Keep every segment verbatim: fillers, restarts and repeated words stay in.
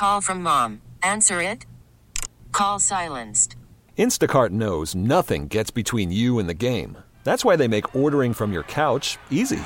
call from mom. Answer it. Call silenced. Instacart knows nothing gets between you and the game. That's why they make ordering from your couch easy.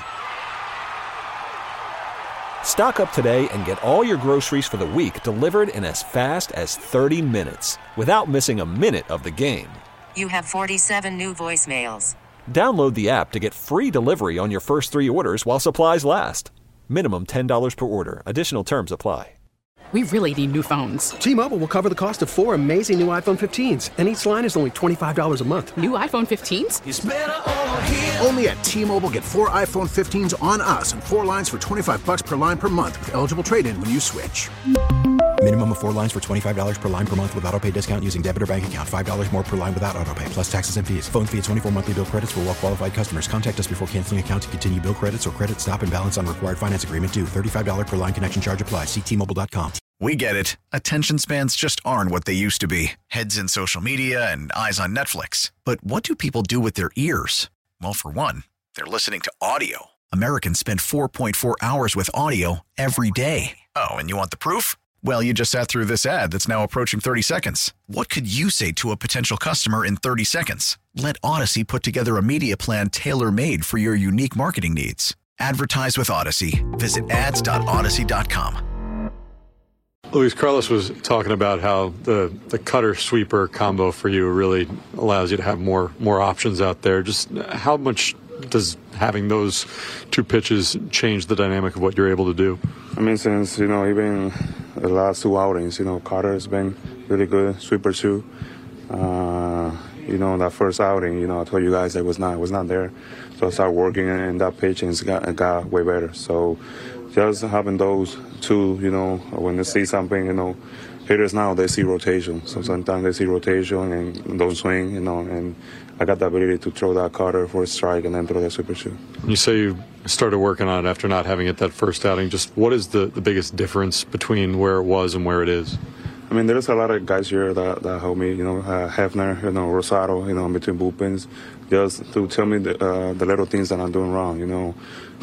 Stock up today and get all your groceries for the week delivered in as fast as thirty minutes without missing a minute of the game. You have forty-seven new voicemails. Download the app to get free delivery on your first three orders while supplies last. Minimum ten dollars per order. Additional terms apply. We really need new phones. T-Mobile will cover the cost of four amazing new iPhone fifteens, and each line is only twenty-five dollars a month. New iPhone fifteens? It's better over here. Only at T-Mobile, get four iPhone fifteens on us and four lines for twenty-five bucks per line per month with eligible trade-in when you switch. Minimum of four lines for twenty-five dollars per line per month with autopay discount using debit or bank account. five dollars more per line without autopay, plus taxes and fees. Phone fee at twenty-four monthly bill credits for well-qualified customers. Contact us before canceling account to continue bill credits or credit stop and balance on required finance agreement due. thirty-five dollars per line connection charge applies. See T Mobile dot com. We get it. Attention spans just aren't what they used to be. Heads in social media and eyes on Netflix. But what do people do with their ears? Well, for one, they're listening to audio. Americans spend four point four hours with audio every day. Oh, and you want the proof? Well, you just sat through this ad that's now approaching thirty seconds. What could you say to a potential customer in thirty seconds? Let Odyssey put together a media plan tailor-made for your unique marketing needs. Advertise with Odyssey. Visit ads dot odyssey dot com. Luis Carlos was talking about how the, the cutter-sweeper combo for you really allows you to have more more options out there. Just how much does having those two pitches change the dynamic of what you're able to do? I mean, since, you know, even the last two outings, you know, Carter has been really good, sweeper too. Uh, you know, that first outing, you know, I told you guys I was not, I was not there. So I started working, and that pitching got, got way better. So just having those two, you know, when they see something, you know, hitters now, they see rotation. So sometimes they see rotation and don't swing, you know, and I got the ability to throw that cutter for a strike and then throw that sweeper shoe. You say you started working on it after not having it that first outing. Just what is the, the biggest difference between where it was and where it is? I mean, there's a lot of guys here that, that help me, you know, uh, Hefner, you know, Rosado, you know, in between bullpens, just to tell me the, uh, the little things that I'm doing wrong, you know,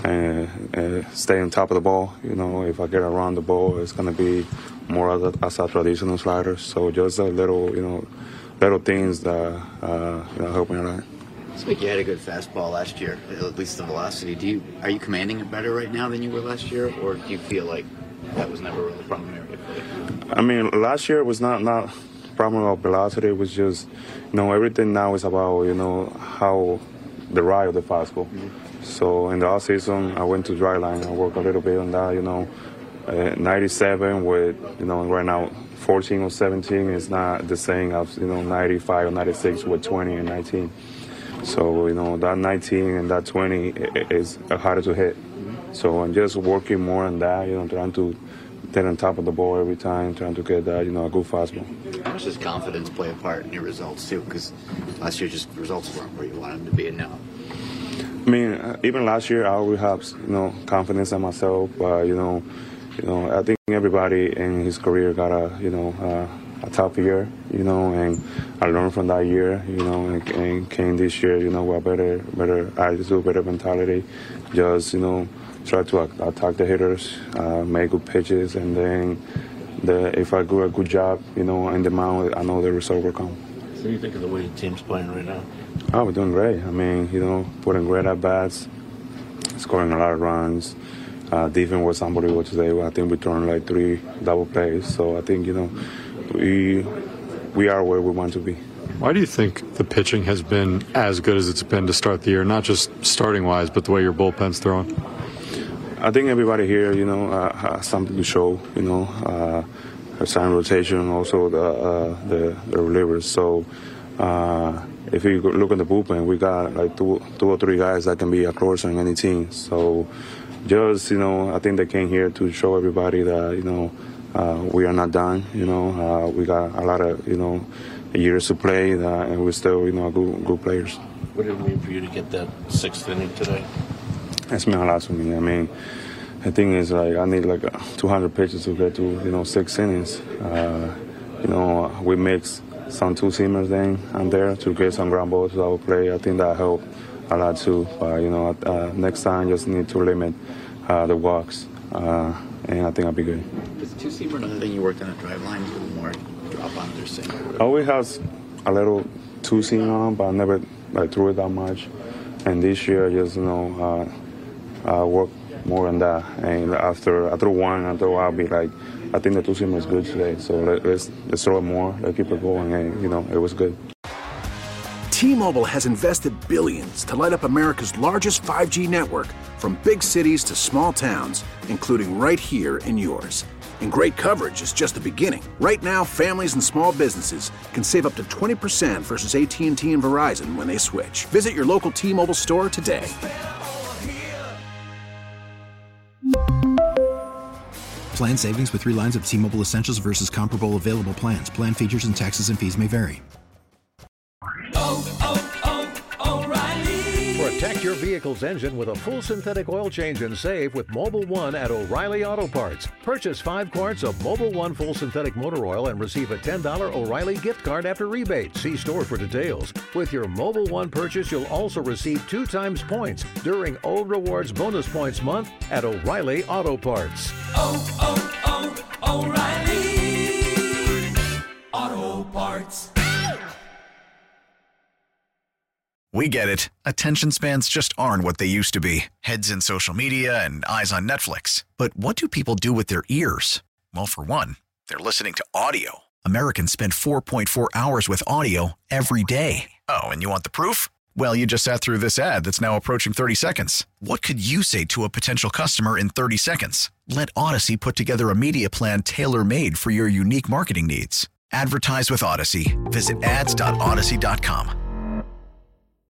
and uh, stay on top of the ball. You know, if I get around the ball, it's going to be more as a, as a traditional slider. So just a little, you know, little things that uh, you know, help me a lot. This week you had a good fastball last year, at least the velocity. Do you are you commanding it better right now than you were last year, or do you feel like that was never really a problem area for you? I mean, last year was not not a problem about velocity. It was just, you know, everything now is about, you know, how the ride of the fastball. Mm-hmm. So in the off season, I went to dry line. I worked a little bit on that, you know. Uh, ninety-seven with, you know, right now fourteen or seventeen is not the same as, you know, ninety-five or ninety-six with twenty and nineteen. So, you know, that nineteen and that twenty is harder to hit. So I'm just working more on that, you know, trying to get on top of the ball every time, trying to get that, you know, a good fastball. How much does confidence play a part in your results, too? Because last year just results weren't where you wanted them to be, and now. I mean, uh, even last year I always have, you know, confidence in myself, but, you know, You know, I think everybody in his career got a, you know, uh, a tough year, you know, and I learned from that year, you know, and, and came this year, you know, with a better, better attitude, better mentality. Just, you know, try to attack the hitters, uh, make good pitches, and then the, if I do a good job, you know, in the mound, I know the result will come. What do you think of the way the team's playing right now? Oh, we're doing great. I mean, you know, putting great at bats, scoring a lot of runs. Uh, defense was unbelievable today. I think we turned like three double plays. So I think, you know, we we are where we want to be. Why do you think the pitching has been as good as it's been to start the year? Not just starting-wise, but the way your bullpen's throwing? I think everybody here, you know, uh, has something to show, you know. Uh, sign rotation, also the, uh, the, the relievers. So uh, if you look at the bullpen, we got like two, two or three guys that can be a closer in any team. So just, you know, I think they came here to show everybody that, you know, uh, we are not done. You know, uh, we got a lot of, you know, years to play, that, and we're still, you know, good, good players. What did it mean for you to get that sixth inning today? It's meant a lot to me. I mean, the thing is, like, I need like two hundred pitches to get to, you know, six innings. Uh, you know, we mixed some two-seamers then and there to get some ground balls to our play. I think that helped a lot too. But, you know, uh, next time just need to limit uh, the walks, uh, and I think I'll be good. Is two-seamer another thing you worked on at driveline? Do more drop-ons or sink? Always has a little two-seam on, but I never like threw it that much. And this year, just you know, uh, uh, work more on that. And after after one, after a while, I'll be like, I think the two-seamer is good today. So let, let's let's throw it more. Let's keep it going. And you know, it was good. T-Mobile has invested billions to light up America's largest five G network, from big cities to small towns, including right here in yours. And great coverage is just the beginning. Right now, families and small businesses can save up to twenty percent versus A T and T and Verizon when they switch. Visit your local T-Mobile store today. Plan savings with three lines of T-Mobile Essentials versus comparable available plans. Plan features and taxes and fees may vary. Protect your vehicle's engine with a full synthetic oil change and save with Mobil one at O'Reilly Auto Parts. Purchase five quarts of Mobil one full synthetic motor oil and receive a ten dollars O'Reilly gift card after rebate. See store for details. With your Mobil one purchase, you'll also receive two times points during O Rewards Bonus Points Month at O'Reilly Auto Parts. Oh, oh, oh, O'Reilly Auto Parts. We get it. Attention spans just aren't what they used to be. Heads in social media and eyes on Netflix. But what do people do with their ears? Well, for one, they're listening to audio. Americans spend four point four hours with audio every day. Oh, and you want the proof? Well, you just sat through this ad that's now approaching thirty seconds. What could you say to a potential customer in thirty seconds? Let Odyssey put together a media plan tailor-made for your unique marketing needs. Advertise with Odyssey. Visit ads dot odyssey dot com.